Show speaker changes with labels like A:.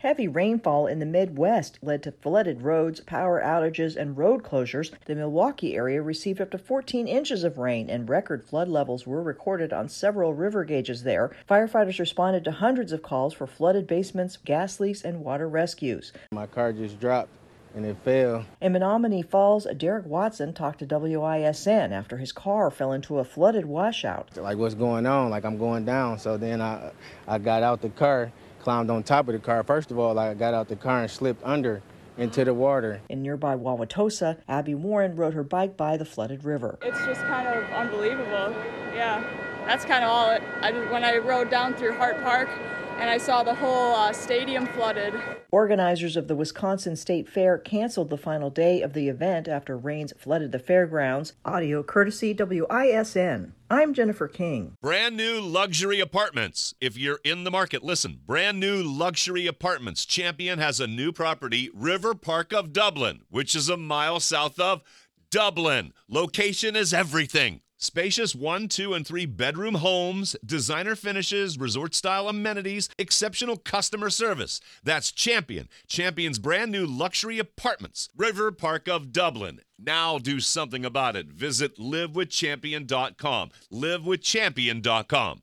A: Heavy rainfall in the Midwest led to flooded roads, power outages, and road closures. The Milwaukee area received up to 14 inches of rain, and record flood levels were recorded on several river gauges there. Firefighters responded to hundreds of calls for flooded basements, gas leaks, and water rescues.
B: My car just dropped and it fell.
A: In Menominee Falls, Derek Watson talked to WISN after his car fell into a flooded washout.
B: Like, what's going on? Like, I'm going down. So then I got out the car, climbed on top of the car. First of all, I got out the car and slipped under into the water.
A: In nearby Wauwatosa, Abby Warren rode her bike by the flooded river.
C: It's just kind of unbelievable. Yeah, that's kind of all. When I rode down through Hart Park and I saw the whole stadium flooded.
A: Organizers of the Wisconsin State Fair canceled the final day of the event after rains flooded the fairgrounds. Audio courtesy WISN. I'm Jennifer King.
D: Brand new luxury apartments. If you're in the market, listen. Brand new luxury apartments. Champion has a new property, River Park of Dublin, which is a mile south of Dublin. Location is everything. Spacious 1, 2, and 3 bedroom homes, designer finishes, resort-style amenities, exceptional customer service. That's Champion. Champion's brand new luxury apartments. River Park of Dublin. Now do something about it. Visit livewithchampion.com. livewithchampion.com.